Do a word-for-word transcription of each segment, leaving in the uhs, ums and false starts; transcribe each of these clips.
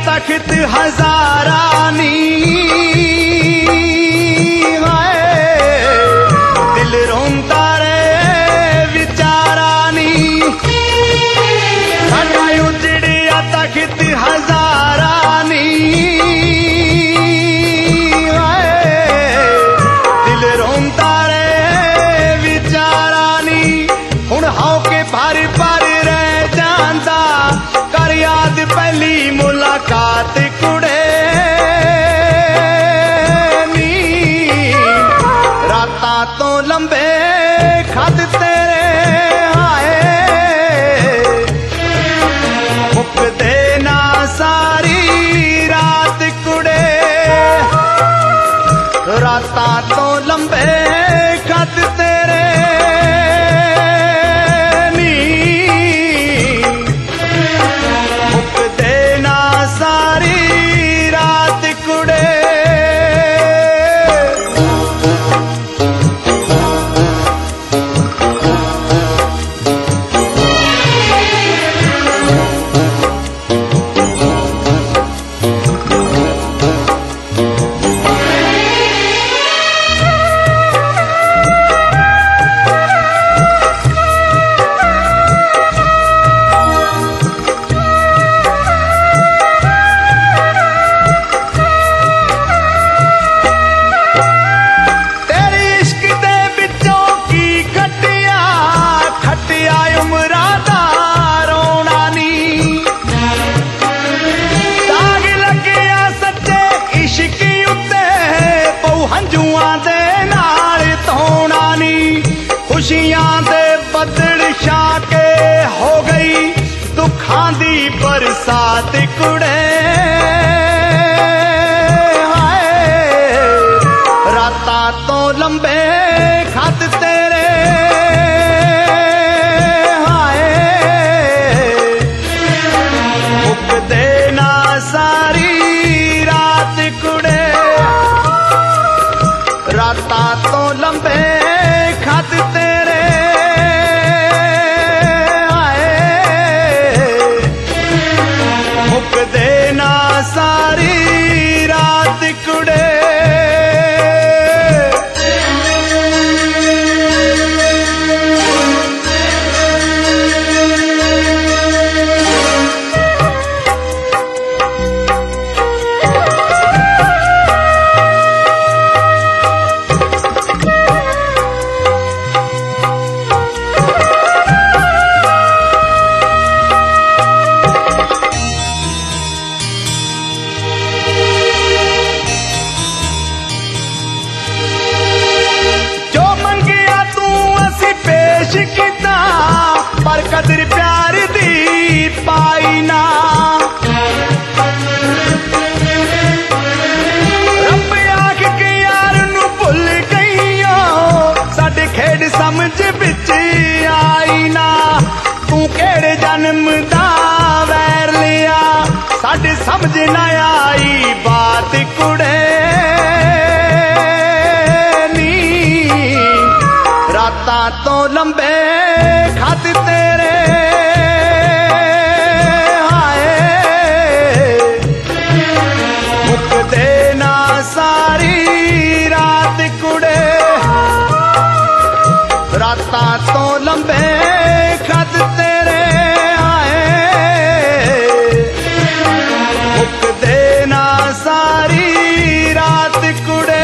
तख्त हजारानी दिल रोंदा रे विचारानी साडा उजड़िया तख्त हजारानी दिल रोंदा रे विचारानी हुण हाउ के भर भर रह जांदा कर याद पहली मुलाकात कुड़े नी रातां तो लंबे खत तेरे आए मुक देना सारी रात कुड़े रातां तो लंबे खत तेरे खुशियां दे बदल छा के हो गई दुखां दी बरसात कुड़े हाय रातां तो लंबे खत तेरे हाय मुक देना सारी रात कुड़े रातां तो लंबे खत तेरे आए मुक देना सारी रात कुड़े पर कदर प्यार दी पाई ना रब आख के यार नू भुल गईयो साडे खेड समझ बिच आई ना तू केड़े जन्म दा वैर लिया साडे समझ ना आई बात कुड़े नी रातां तो लंबे खत तेरे हाय मुक देना सारी रात कुड़े रातां तो लंबे खत तेरे आए मुक देना सारी रात कुड़े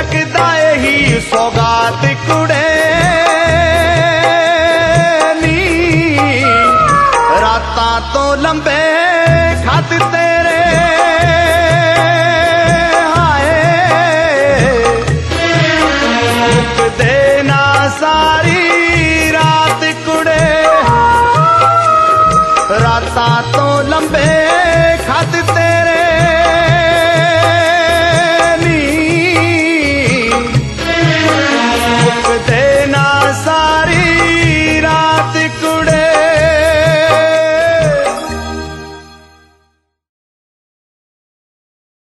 लगदा यही सौगात कुड़े